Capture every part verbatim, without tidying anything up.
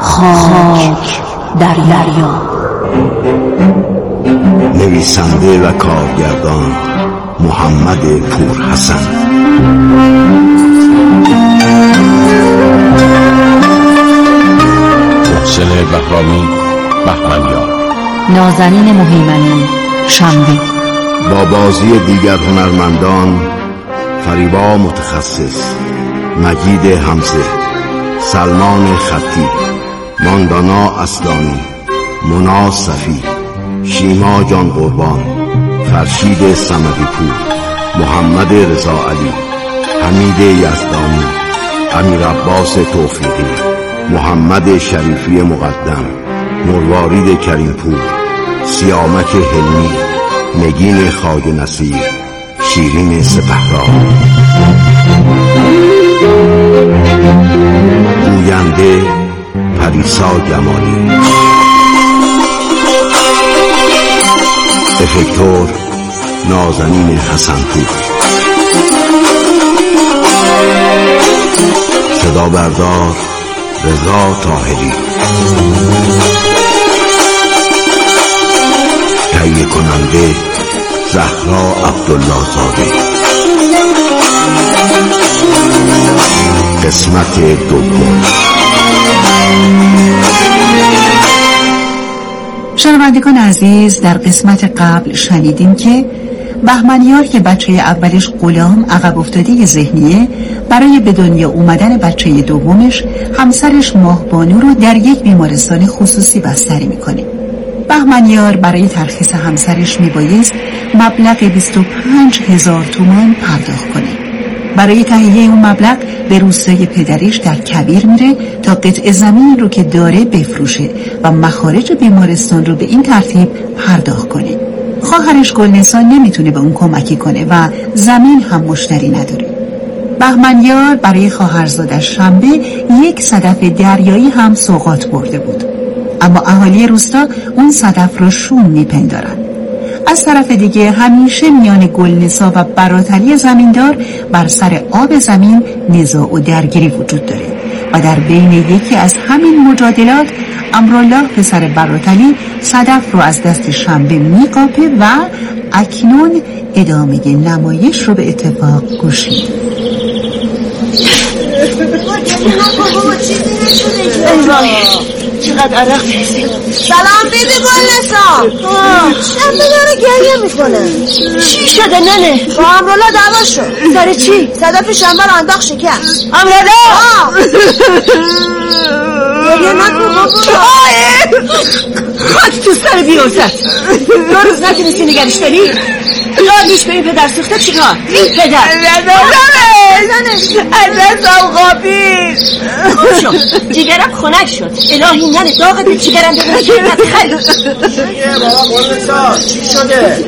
خاک در دریا. نویسنده و کارگردان محمد پورحسن. محسن بهرامی بهمنیار. نازنین مهیمنی شنبه. با بازی دیگر هنرمندان: فریبا متخصص، مجید حمزه، سلمان خطی، ماندانا اصلانی، مونا صفی، شیما جان قربان، فرشید صمدی پور، محمد رضا علی، حمید یزدانی، امیر عباس توفیقی، محمد شریفی مقدم، مروارید کریم پور، سیامک حلمی، نگین خواجه نصیر، شیرین سپهرا. گوینده پریسا جمالی. افکتور نازنین حسنپور. صدا بردار رضا طاهری. تهیه کننده زهرا عبدالله زاده. قسمت دوم. شنوندگان عزیز، در قسمت قبل شنیدیم که بهمنیار که بچه اولش غلام عقب افتاده ذهنیه، برای به دنیا اومدن بچه دومش همسرش ماهبانو رو در یک بیمارستان خصوصی بستری میکنه. بهمنیار برای ترخیص همسرش میبایست مبلغ بیست و پنج هزار تومان پرداخت کنه. برای تهیه اون مبلغ به روستای پدرش در کبیر میره تا قطع زمین رو که داره بفروشه و مخارج بیمارستان رو به این ترتیب پرداخت کنه. خواهرش گلنسان نمیتونه به اون کمکی کنه و زمین هم مشتری نداره. بهمنیار برای خواهرزادش شنبه یک صدف دریایی هم سوغات برده بود، اما اهالی روستا اون صدف رو شوم میپندارن. از طرف دیگه همیشه میان گلنسا و براتلی زمیندار بر سر آب زمین نزاع و درگیری وجود داره و در بین یکی از همین مجادلات امرالله پسر براتلی صدف رو از دست شنبه میقاپه و اکنون ادامه نمایش رو به اتفاق گوش میده. چقدر عرق میرسه. سلام بیبی گلنسا. شنبه داره گریه میکنه. چی شده ننه؟ با امرالله دعوا شد. سر چی؟ صدف شنبه رو انداخت شکست. امرالله گریه نکن بابا. خاک تو سر بیوزت. دو روز نتونستی نگرش داری؟ یادیش به این پدر سوخته چیکار؟ این پدر از هم خوابید. خوب شد، جیگرم خنک شد. الهی ننه داغت به جیگرم بگونه که اینت خیلی. بابا گلنسا چی شده؟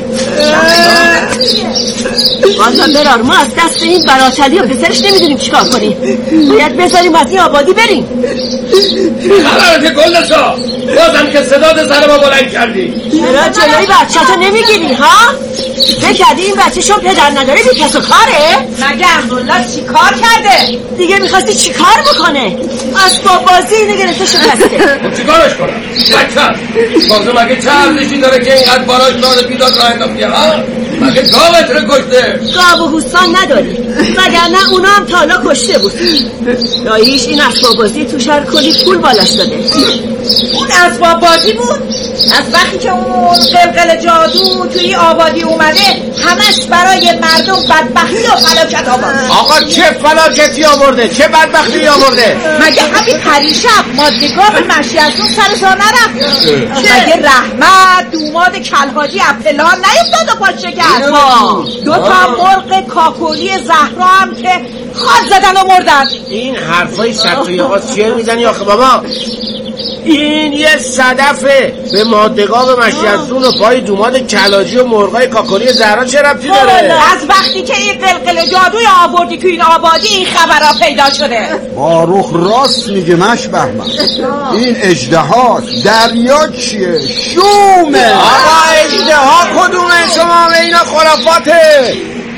بازم برار، ما از دست این براتلی و پسرش نمیدونیم چیکار کنیم. باید بذاریم از این آبادی بریم. خبرته گلنسا، بازم که صدات سر ما بلند کردی. چرا جلوی بچه‌تو نمیگیری ها؟ فکر کردی این بچه شو پدر نداره بی کس و کاره؟ مگه امرالله چی کار کرده؟ دیگه میخواستی چی کار بکنه؟ اسباب بازی اینه گرفته شکسته. خب چی کارش کنم؟ بچه بازه مگه چه ارزشی داره که اینقدر باراش داره بیداد راه انداختی ها؟ مگه گاوت رو کشته؟ گاو و حسان نداری وگرنه اونا هم تالا کشته بود. داییش این اسباب بازی تو شهر کلی پول بالاش داده. اون اسباب بازی بود؟ از وقتی که اون قلقل جادو توی آبادی اومده همش برای مردم بدبختی و فلاکت آورده. آقا چه فلاکتی آورده؟ چه بدبختی آورده؟ مگه همین پریشب مادگاه به مشی از اون سرشا نرفت؟ مگه رحمت دوماد کلحاجی اپلان نیفتاد و پاش شکست؟ دو تا مرغ کاکولی زهرا هم که خواهد زدن و مردن. این حرفای سطحی آقا چیه میزنی آخه بابا؟ این یه صدفه به مادگاه به مشیزون و پای دوماد کلاجی و مرغای کاکولی زهرا چه ربطی داره؟ از وقتی که این قلقل جادوی آوردی تو این آبادی این خبرها پیدا شده. باروخ راست میگه مش بهمن. این اژدهاست. دریا چیه؟ شومه. آقا اژدها کدومه؟ شما به اینا خرافاته.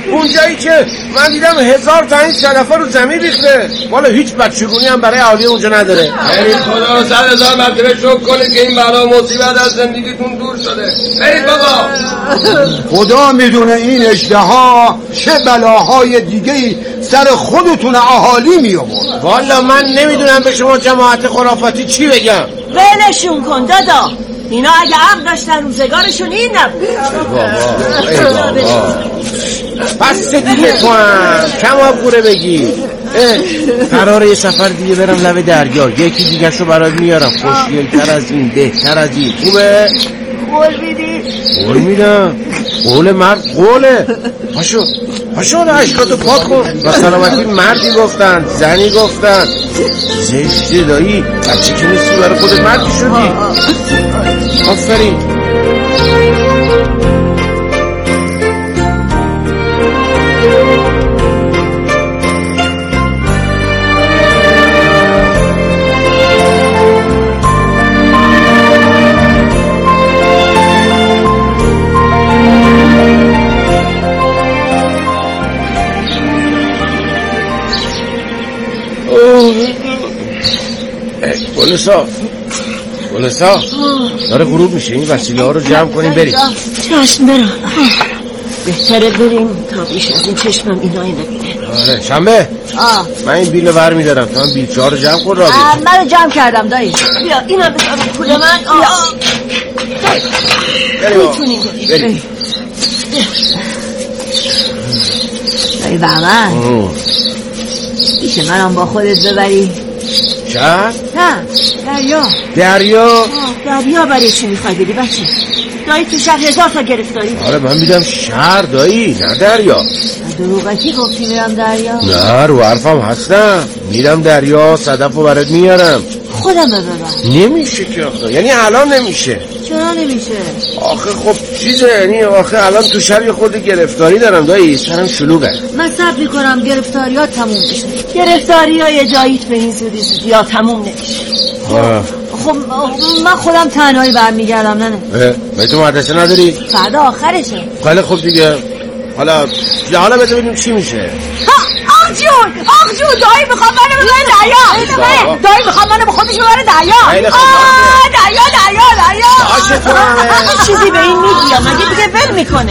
اونجایی که من دیدم هزار تا این صدفه رو زمین ریخته. والا هیچ بچگونی هم برای عالی اونجا نداره. برید خدا رو صد هزار مرتبه شکر کنید که این بلا مصیبت از زندگیتون دور شده. برید بابا. خدا میدونه این اژدها چه بلاهای دیگه‌ای سر خودتون اهالی می آورد. والا من نمیدونم به شما جماعت خرافاتی چی بگم. ولشون کن دادا، اینا اگه عقل داشتن روزگارشون این نبود. ای بابا ای بابا پس دیگه تو هم کم آب گوره بگی. قراره یه سفر دیگه برم لب دریا، یکی دیگه شو برات میارم، خوشگل‌تر از این، بهتر از این. خوبه؟ قول میدی؟ قول میدم. قول مرد قوله. پاشو پاشو حالا اشکاتو پاک کن. با سلامتی مردی گفتن، زنی گفتن. زشته دایی، بچه که نیستی برای خودت مردی شدی. آفرین. گلسا گلسا داره غروب میشه، این وسیله ها رو جمع کنیم بریم. چشم برم. بهتره بریم تا بیش از این چشمم اینایی نبینه. آره شنبه آه. من این بیل ور میدارم، تو هم بیلچه ها رو جمع کن. را من رو جمع کردم دایی. بیا این هم بذارم پول من. آه بریم بریم دایی بهمن میشه منم با خودت ببری؟ شهر؟ نه دریا. دریا؟ دریا برای چی میخوای بری بچه؟ دایی تو شهر هزار تا گرفتاری. آره من میدم شهر دایی، نه دریا. دروغکی گفتی میرم دریا؟ نه رو حرفم هستم، میرم دریا، صدف رو برات میارم. خودم ببرم. نمیشه که آخه، یعنی الان نمیشه. چرا نمیشه؟ آخه خب چیزه، یعنی آخه الان تو شهر خود گرفتاری دارم دایی، سرم شلوغه. من صبر میکنم گرفتاری ها تموم بشه. گرفتاری های جاییت به این زودی زودی ها تموم نمیشه. خب من خودم تنهایی برمیگردم. نه نه به تو مدرسه نداری؟ فردا آخرشه. خیلی خوب دیگه. حالا حالا بده ببینیم چی میشه. آخ جون آخ جون دایی میخوام منو ببره دریا. دایی میخوام منو به خودش ببره دریا. آه دریا دریا دریا. باشه تو همه چیزی به این میگی یا مگه دیگه ول میکنه؟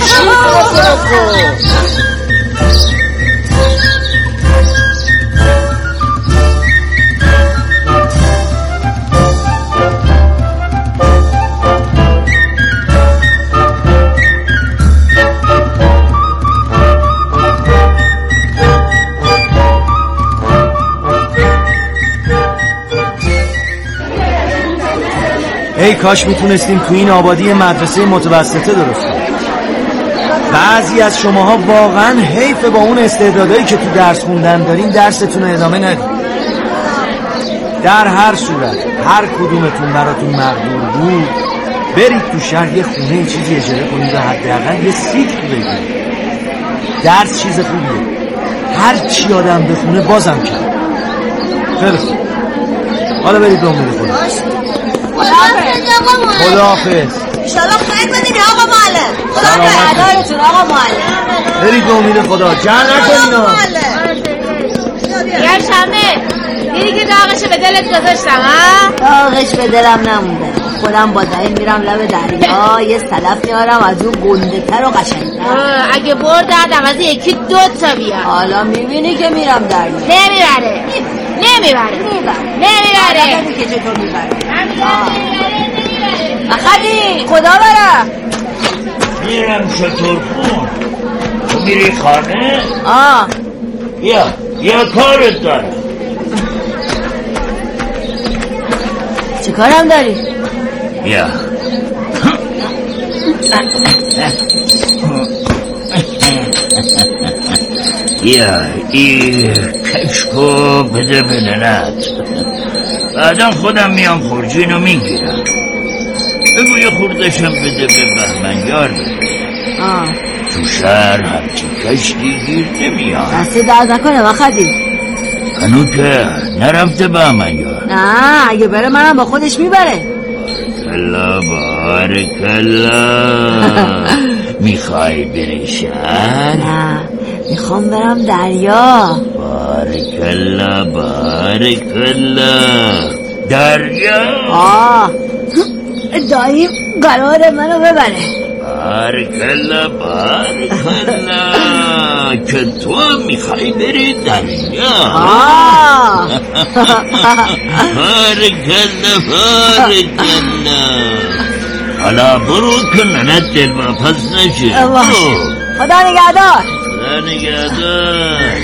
ای کاش میتونستیم تو این آبادی مدرسه متوسطه درست کنیم. بعضی از شماها واقعا حیف با اون استعدادایی که تو درس خوندن دارین درستون رو ادامه ندید. در هر صورت هر کدومتون براتون مقدور بود برید تو شهر یه خونه چیزی اجاره کنید و حداقل یه سیت بگیرید. درس چیز خوبیه، هر چی آدم بخونه بازم کرد. خیلی خوب، حالا برید به امید خدا. خداحافظ. انشالله خیر بدید آقا معلم. خدا نگهدارتون آقا معلم. برید به امید خدا، جمع نکنینا. یه شنبه دیدی که داغش به دلت گذاشتم ها؟ داغش به دلم نمونده. خودم با دایی میرم لب دریا یه صدف میارم از اون گنده تر و قشنگتر. اگه بردن عوض یکی دو تا بیار. حالا میبینی که میرم دریا. نمیبره نمیبره نمیبره نمیبره که چطور میبره. اخدی خدا بره. میرم شطور خون. تو میری خانه؟ آه یا یا کارت دارم. چه کارم داری؟ یا یا ای کشکو بده بدنت، بعدا خودم میام خورجینو میگیرم. بگو یه خوردشم بده به بهمنیار بده. آه تو شهر همچی کشتی گیر نمیاد. دسته درد نکنه وقتی هنو که نرفته بهمنیار. نه اگه بره منم با خودش میبره. کلا بارکلا. میخوای بری شهر؟ نه میخوام برم دریا. بارکلا بارکلا. دریا؟ آه داییم قرار منو ببره. بارکلا بارکلا. که تو میخوای بری دریا؟ آه بارکلا بارکلا. حالا برو که ننت دل واپس نشه. خدا نگهدار. خدا نگهدار.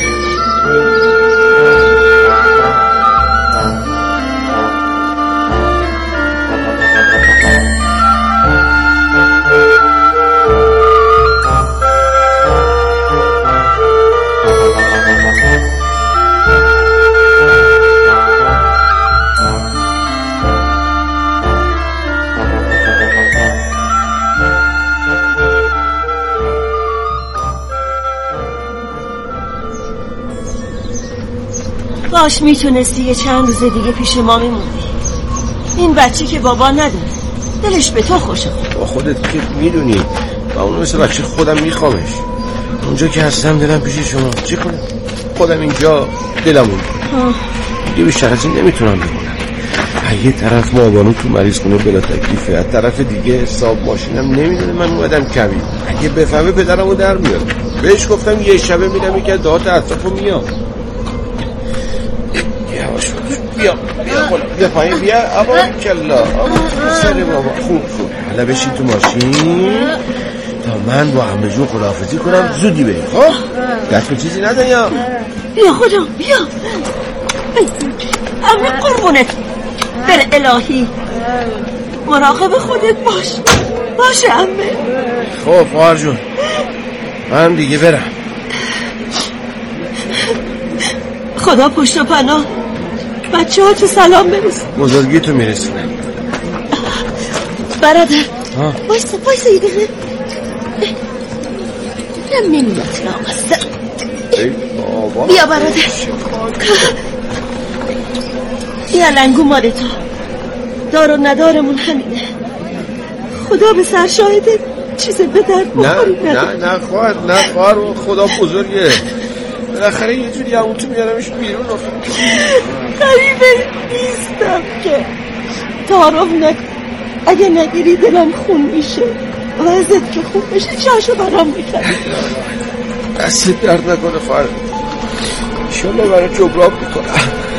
کاش میتونستی یه چند روز دیگه پیش ما میموندی. این بچه که بابا نداره، دلش به تو خوشه. با خودت که میدونی و اونو مثل بچه خودم میخوامش. اونجا که هستم دلم پیش شما. چی کنم؟ خودم اینجا دلم اون دیگه بیشتر از این نمیتونم بمونم. یه طرف مابانو تو مریض خونه بلا تکلیفه، از طرف دیگه حساب ماشینم نمیدونه من اومدم کمی. اگه بفهمه پدرمو در میارم. بهش گفتم یه شبه میرم یکی از دهات اطرافو میام. بیا بیا بالا بیا پایین بیا. آبا کلا آبا سری بابا. خوب خوب حالا بشین تو ماشین تا من با همه جون خداحافظی کنم زودی بریم. خب دست به چیزی نده یا بیا خدا بیا. امه قربونت بر الهی مراقب خودت باش. باشه امه. خب خواهر جون من دیگه برم. خدا پشت و پناه بچه ها تو سلام برسون. بزرگی تو میرسونم. برادر بایسته بایسته یه دقیقه. من نمیدونم ناقصه. بیا برادر بیا لنگو مال تو. دار و ندارمون همینه. خدا به سر شاهده چیز به درد بخوری. نه نه نه خواهر نه خواهر خدا بزرگه. بالاخره یه جوری همون تو میارمش بیرون. غریبه نیستم که تعارف نکن. اگه نگیری دلم خون میشه و ازت که خون بشه چاشو برام میکنی. دست درد نکنه خواهر. انشالله برای جبران میکنم.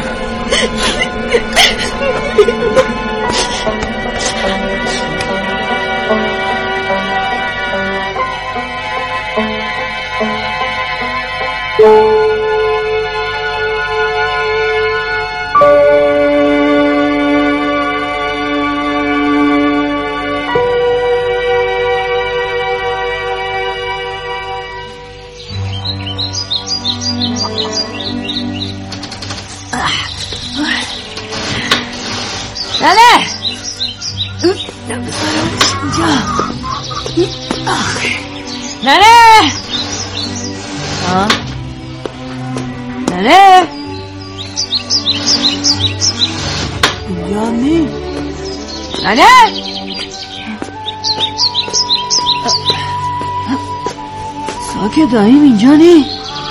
ننه اینجا. ننه ننه اینجا نی. ننه ساکه داییم اینجا نی.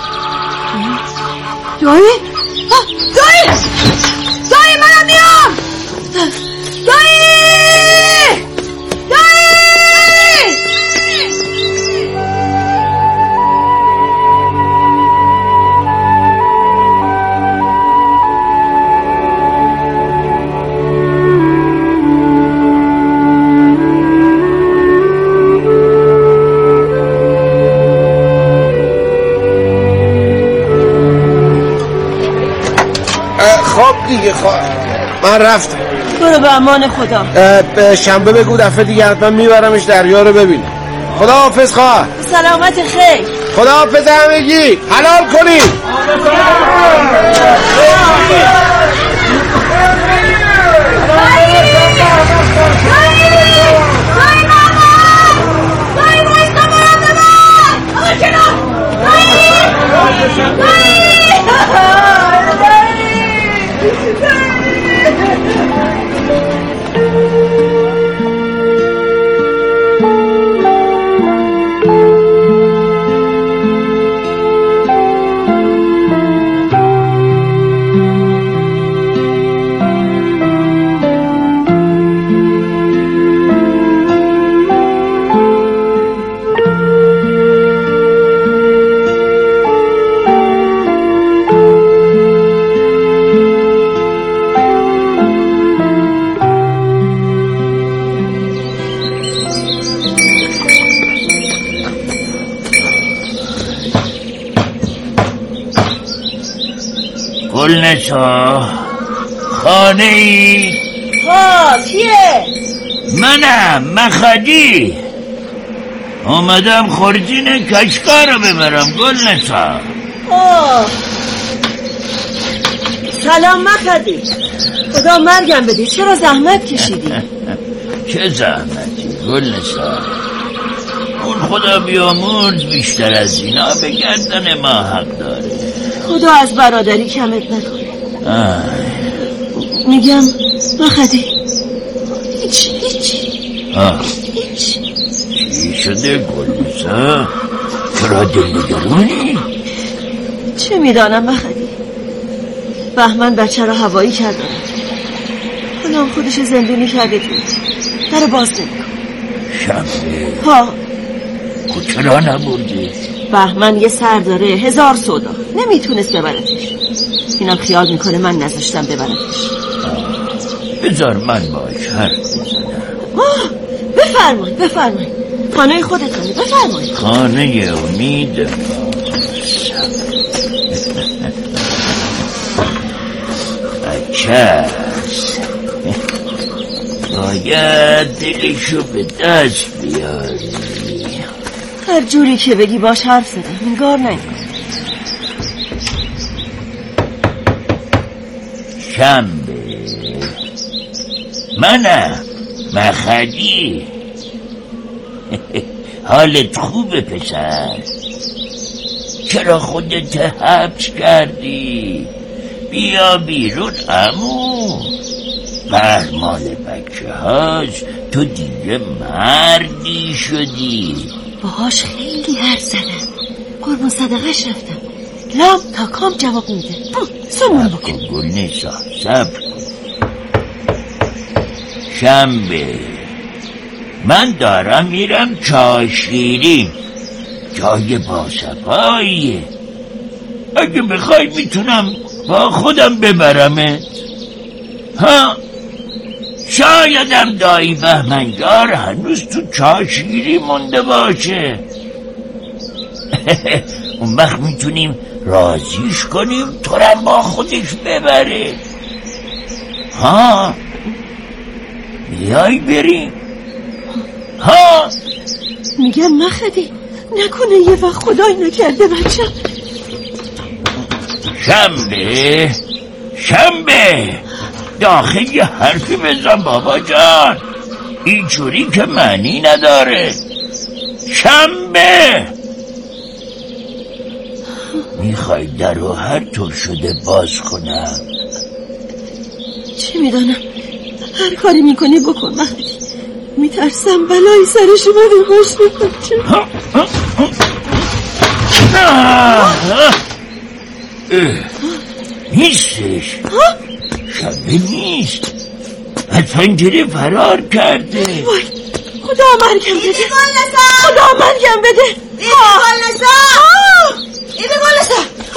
دایی دایی دایی منم میام. دایی دایی خب دیگه خواهر من رفتم. برو به امان خدا. به شنبه بگو دفعه دیگه حتما میبرمش دریا رو ببینم. خدا حافظ خواهر. سلامت خیر. خدا حافظ همگی. حلال کنید. گلنسا خانه ای؟ ها کیه؟ منم مخدی اومدم خورجین کشکا رو ببرم گلنسا. آه سلام مخدی، خدا مرگم بدی، چرا زحمت کشیدی؟ چه زحمتی گلنسا، اون خدا بیامرز بیشتر از اینا به گردن ما حق داره. خدا از برادری کمت نکنه. میگم مخدی هیچ هیچ آه. هیچ چی شده گلنسا؟ چرا دل نگرانی؟ چه میدانم مخدی، بهمن بچه رو هوایی کرده، خودم خودش زندونی کرده تو در باز نمیکن. شنبه ها خود چرا نبردی؟ بهمن یه سر داره هزار سودا، نمیتونست ببرتش، اینم خیال میکنه من نذاشتم ببرتش. بذار من باش حرف بزنم. بفرمایید بفرمایید، خانه خودتونه، بفرمایید. خانه امید بچه است، باید دلشو به دست بیاری. هر جوری که بگی باش حرف زدم، انگار نگم. شنبه منم مخدی. حالت خوبه پسر؟ چرا خودت حبس کردی؟ بیا بیرون عمو، فرمال بچه هاست، تو دیگه مردی شدی. باهاش خیلی حرف زدم، قربون صدقش رفتم، لام تا کام جواب میده. سمون بکن گلنسا، صبر کن. شنبه من دارم میرم چاشیری، جای باصفاییه، اگه بخوای میتونم با خودم ببرمت. ها شایدم دایی بهمنگار هنوز تو چاشیری مونده باشه. اون وقت میتونیم راضیش کنیم تو رو با خودش ببره. ها بیای بریم. ها میگم مخدی نکنه یه وقت خدای نکرده بچه. شنبه شنبه داخل یه حرفی بزن بابا جان، اینجوری که معنی نداره. شنبه میخوای در رو هر طور شده باز کنم؟ چه میدانم، هر کاری میکنی بکن مخدی، میترسم بلایی سرش بده خوش نکنم. نیستش، شنبه نیست، از پنجره فرار کرده. وای خدا مرگم بده، خدا مرگم بده. ایدی گلنسا، ایدی گلنسا،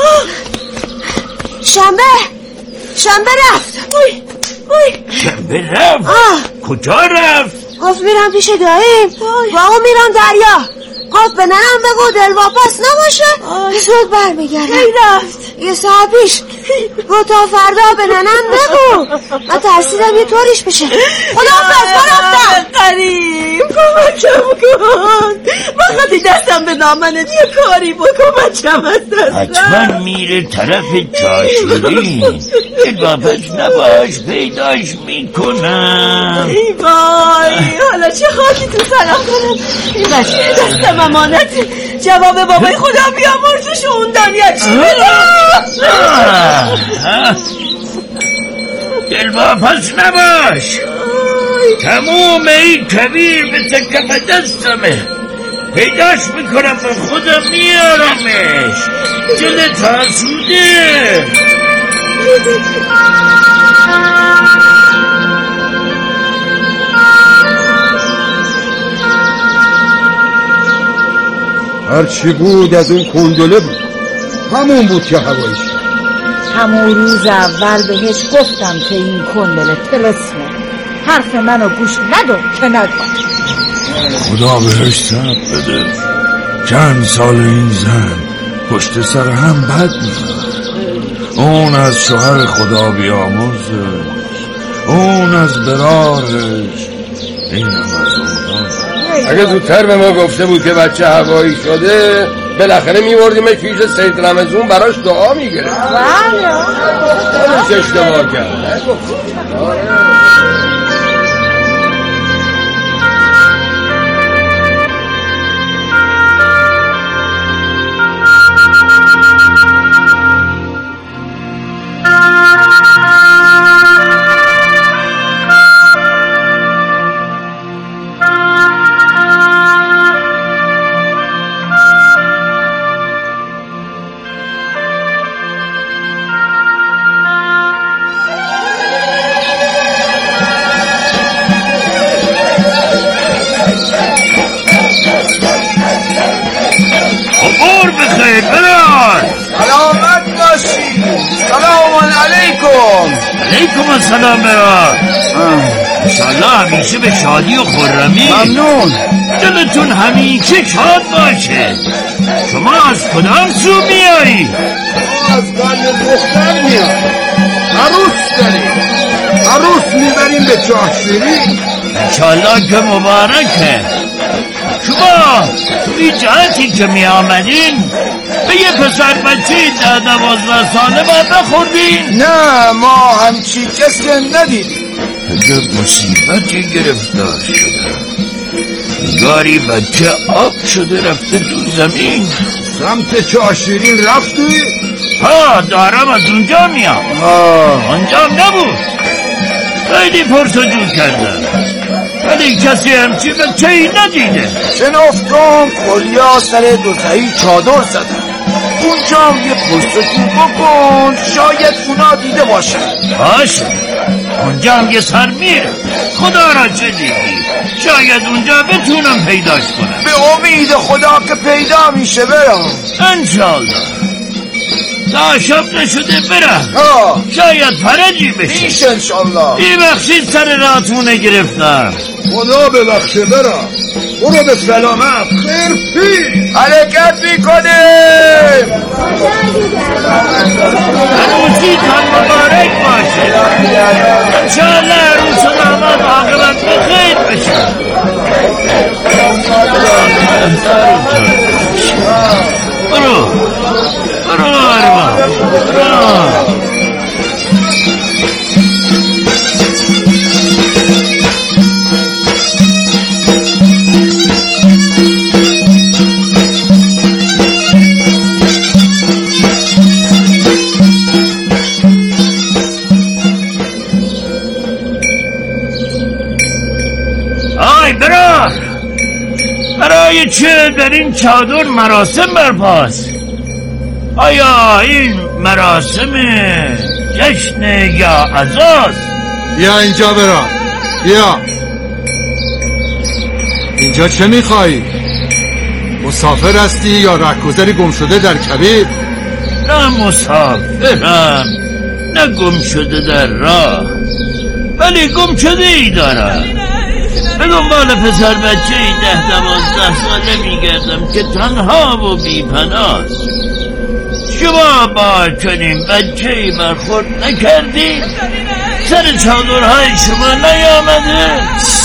شنبه شنبه رفت. وای وای شنبه رفت؟ کجا رفت؟ گفت میرم پیش داییم با اون میرم دریا، گفت به ننم بگو دل واپس نباشه زود برمیگردم. هی رفت یه ساعت پیش گفت تا فردا به ننم بگو، من ترسیدم یه طوریش بشه. خدا حافظ من رفتم. قریب کمکم کن، من خطی دستم به دامنت یه کاری بکن، بچم از دستم. حتما میره طرف چاشیرین، دل واپس نباش پیداش میکنم. ای وای حالا چه خاکی تو سلام کنم، این بچه دستم امانته، جواب بابای خدا بیامرزش اون دنیا چی بدم. دل واپس نباش، تموم این کبیر مثل کف دستمه، پیداش میکنم به خودم میارمش، دلت آسوده. هرچی بود از اون کندله بود، همون بود که هوایش. همون روز اول بهش گفتم که این کندله تلسمه، حرف منو گوش نداد که نداد. خدا بهش صبر بده، چند سال این زن پشت سر هم بد می‌کنه. اون از شوهر خدا بیامرزش، اون از برارش، اینم از اون. اگه زودتر به ما گفته بود که بچه هوایی شده بالاخره میوردیمش پیش سید رمضون براش دعا میگرفت. بله خودش اشتباه کرد. علیکم السلام برار. انشالله همیشه به شادی و خرمی. ممنون. دلتون همیشه شاد باشه. شما از کدام سو میایی؟ از قلب دختر میاد. عروس داریم، عروس میبریم به چاهشیری. انشالله که مبارکه. شما توی جهتی که می آمدین به یه پسر بچه ده دوازده ساله باید بخوردین؟ نه ما همچی کسی ندیدیم. اگه مصیبتی گرفتار شده گاری بچه آب شده رفته تو زمین. سمت چاهشیرین رفتی؟ ها دارم از اونجا میام. اونجا نبود، خیلی پرسجو کردم ولی کسی همچی بچه ای ندیده. شنفتم خلیا سر دوتایی چادر زدن. اونجا هم یه پرسجو بکن شاید اونا دیده باشن. باشه اونجا هم یه سر میره، خدا را چه دیدی، شاید اونجا بتونم پیداش کنم. به امید خدا که پیدا میشه برم انشالله. تا شب نشده برم، شاید فرجی بشه. میشه انشالله. ای بخشید سر راتمونه گرفتم. خدا ببخشه برم. برو به سلامت. خیر پی حرکت میکنیم. عروسی تان مبارک باشه. انشالله عروس و داماد عاقبت بخیر بشه. برو برو ارما برو. آی برار، برای چه در این چادر مراسم برپاست؟ آیا این مراسم جشن یا عزاست؟ بیا اینجا برام. بیا اینجا چه میخوایی؟ مسافر هستی یا رهگذری گم شده در کبیر؟ نه مسافرم نه گم شده در راه، ولی گم شده ای دارم. به دنبال پسر بچه ای ده دوازده ساله میگردم که تنها و بی پناست. شما با چنین بچه ای برخورد نکردی؟ سر چادرهای شما نیامده؟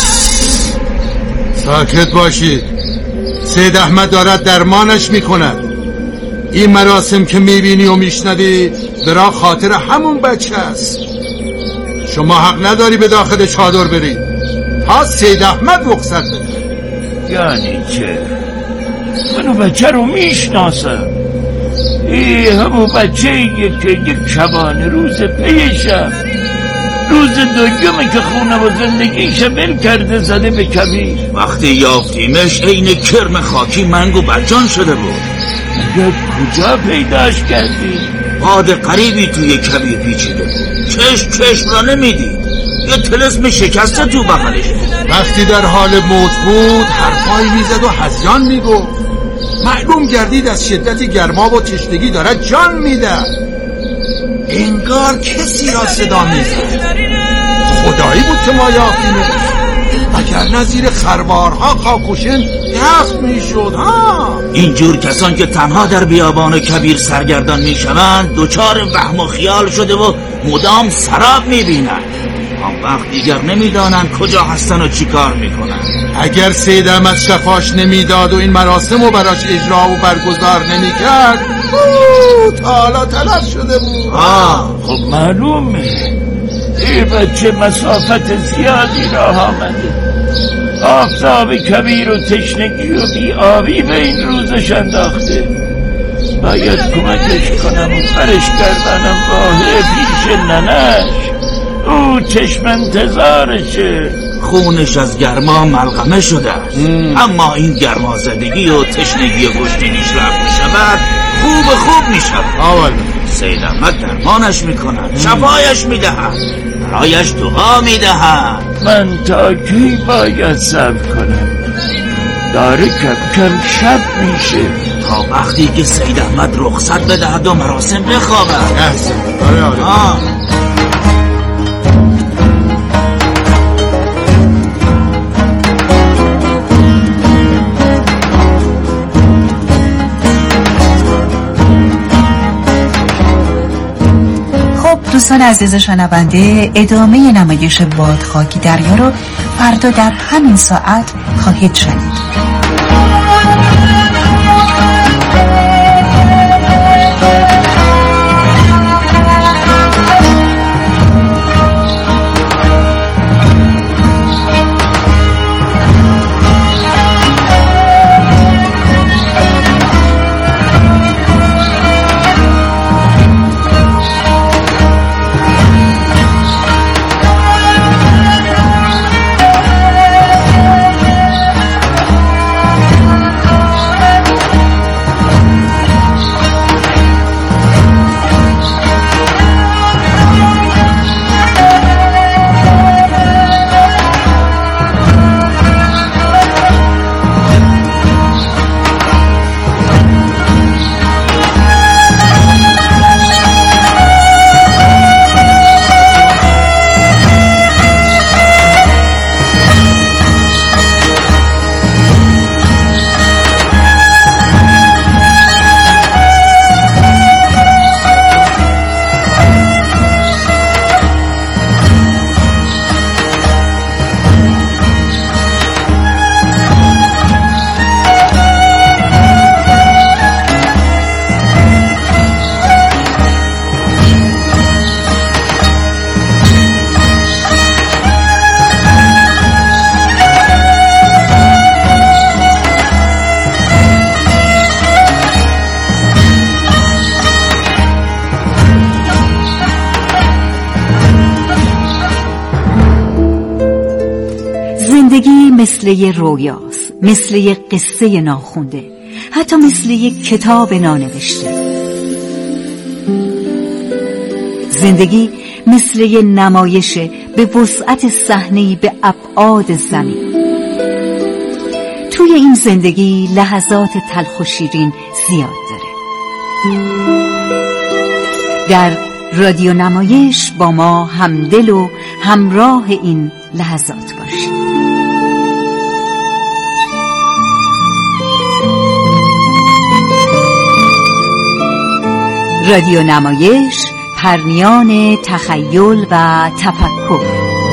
ساکت باشید. سید احمد دارد درمانش میکند. این مراسم که میبینی و میشنوی برای خاطر همون بچه است. شما حق نداری به داخل چادر بری تا سید احمد رخصت بده. یعنی چه؟ منو بچه رو میشناسم. ای همون بچه ایه که یک شبانه روز پیشم، روز دومه که خونه و زندگیش بل کرده زده به کبیر. وقتی یافتیمش عین کرم خاکی منگ و برجان شده بود. اگر کجا پیداش کردی؟ باد قریبی توی کبیر پیچیده بود، چشم چشم را نمیدید، یه طلسم شکسته تو بغلش. وقتی در حال موت بود حرفایی میزد و هذیان میگفت. معلوم گردید از شدت گرما و تشنگی دارد جان میده. انگار کسی را صدا میزد. خدایی بود که ما یافتیمش. اگر نظیر خروارها خاکوشن دفن میشد ها. اینجور کسان که تنها در بیابان کبیر سرگردان میشوند دوچار وهم و خیال شده و مدام سراب میبینند. آن وقت دیگر نمیدانند کجا هستن و چی کار میکنن. اگر سید احمد شفاش نمیداد و این مراسم و براش اجرا و برگزار نمیکرد تا حالا تلف شده بود. آه خب معلومه این بچه مسافت زیادی راه آمده. آفتاب کبیر و تشنگی و بی آبی به این روزش انداخته. باید کمکش کنم و برش گردانم واحه پیش ننش. او چشم انتظارشه. خونش از گرما ملغمه شده است، اما این گرما زدگی و تشنگی و گشنگیش رفت میشود خوب خوب میشود. سید احمد درمانش میکنند، شفایش میدهند، برایش دعا میدهند. من تا کی باید صبر کنم؟ داره کم کم شب میشه. تا وقتی که سید احمد رخصت بدهد و مراسم بخوابد. احسن. آره آره آه. دوستان عزیز شنونده، ادامه نمایش بادخاکی دریا رو فردا در همین ساعت خواهید شنید. زندگی مثل یه رویاست، مثل یه قصه ناخونده، حتی مثل یه کتاب نانوشته. زندگی مثل یه نمایشه به وسعت صحنه‌ای به ابعاد زمین. توی این زندگی لحظات تلخ و شیرین زیاد داره. در رادیو نمایش با ما همدل و همراه این لحظات باشید. رادیو نمایش، پرنیان تخیل و تفکر.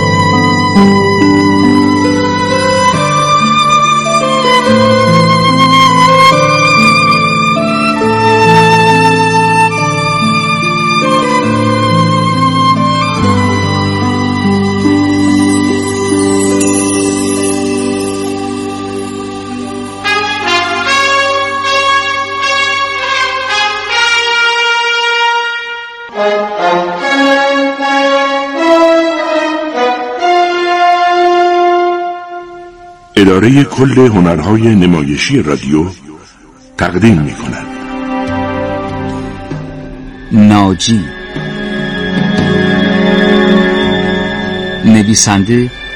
اداره کل هنرهای نمایشی رادیو تقدیم می کند. ناجی، نویسنده